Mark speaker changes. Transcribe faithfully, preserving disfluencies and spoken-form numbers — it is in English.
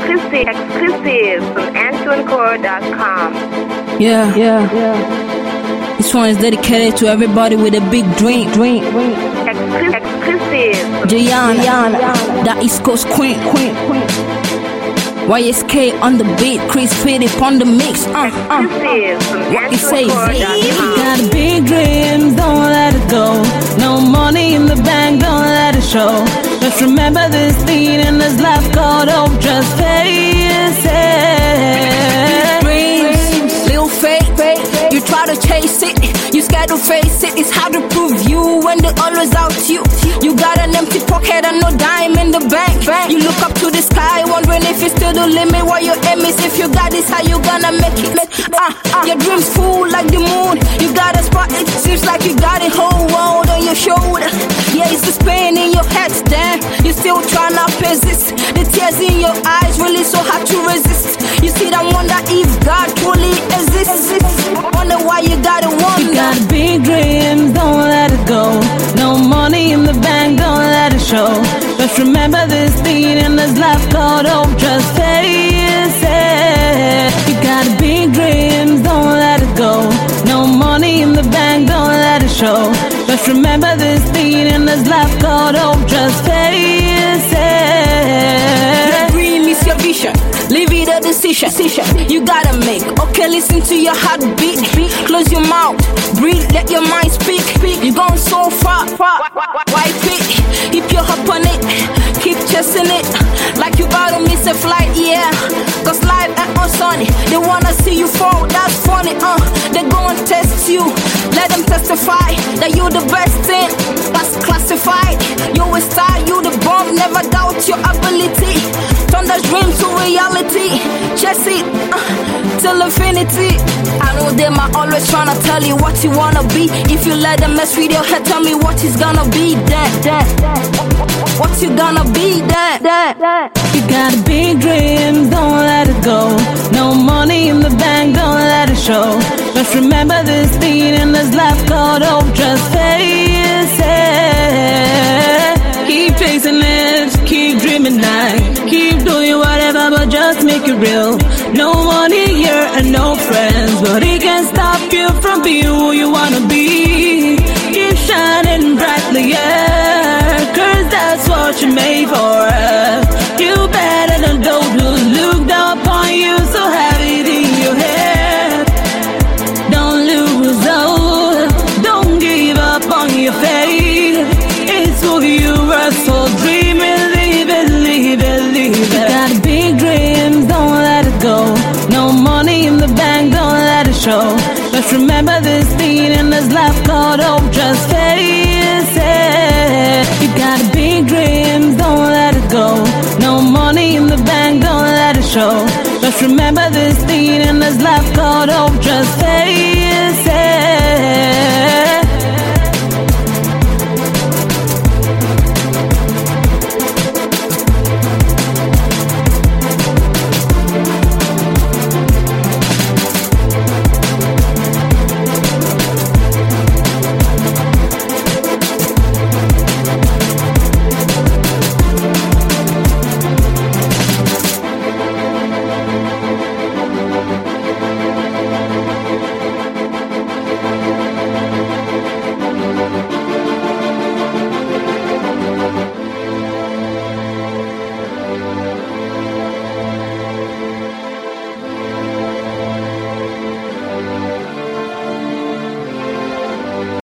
Speaker 1: exclusive, exclusive from Antoine Core dot com.
Speaker 2: Yeah, yeah, yeah. This one is dedicated to everybody with a big dream, dream, dream.
Speaker 1: Exclu- exclusive.
Speaker 2: Gianna, that East Coast queen, queen, queen. Y S K on the beat, Chris Philip on the mix. Uh, uh.
Speaker 1: Exclusive from
Speaker 2: What you say,
Speaker 1: Antoine Core
Speaker 2: Z?
Speaker 1: dot com.
Speaker 3: Got big dreams, don't let it go. No money in the bank, don't let it show. Just remember this thing in this life called hope. Just face it.
Speaker 2: Dreams, little fake, fake. You try to chase it, you scared to face it. It's hard to prove you when they always out you. You got an empty pocket and no dime in the bank. You look up to the sky, wondering if it's still the limit. What your aim is, if you got this, how you gonna make it? Uh, uh, your dreams full like the moon. You got a spot, it seems like you got a whole world on your shoulder. Yeah, it's this pain in your head, damn. You still tryna persist. The tears in your eyes really so hard to resist. You see that wonder if God truly exists. Wonder why you gotta wonder.
Speaker 3: You got big dreams, don't let it go. No money in the bank, don't let it show. Just remember this thing in this life called hope. Just face it. You got big dreams, don't let it go. No money in the bank, don't let it show. Just remember this thing in this life called hope. Just face it.
Speaker 2: Your dream is your vision. Leave it a decision. You gotta make. Okay, listen to your heartbeat. Close your mouth. Breathe. Let your mind speak. You're going so far. Wipe it. Keep your hope on it. Keep chasing it. Like you about to miss a flight, yeah. Cause life ain't on sunny. They wanna see you fall. That's funny, uh. They gon' test you. Let them testify that you're the best thing. That's classified. You a star, you the bomb. Never doubt your ability. Turn that dream to reality. Chase it uh, till infinity. I know they might always tryna tell you what you wanna be. If you let them mess with your head, tell me what is gonna be then. What you gonna be then?
Speaker 3: You got big dreams, don't let it go. No money in the bank, don't let it show. Just remember this thing in this life called hope. Just face it. Keep chasing it, keep dreaming night. Keep doing whatever, but just make it real. No money here and no friends, but it can stop you from being who you wanna be. Keep shining brightly, yeah, cause that's what you're made for. You better than those who look down upon you, so have it in your head. Don't lose hope, don't give up on your faith. It's who you are, so dream it, live it, live it, live it. You got big dreams, don't let it go. No money in the bank, don't let it show. Just remember this thing in this life called hope. Just face it. You got big dreams, don't let it go. No money in the bank, don't let it show. Just remember this thing in this life called hope. Just face it.